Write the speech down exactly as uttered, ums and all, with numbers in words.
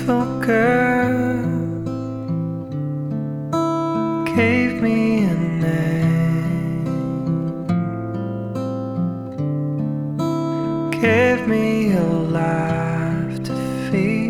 beautiful girl gave me a name, gave me a life to feed.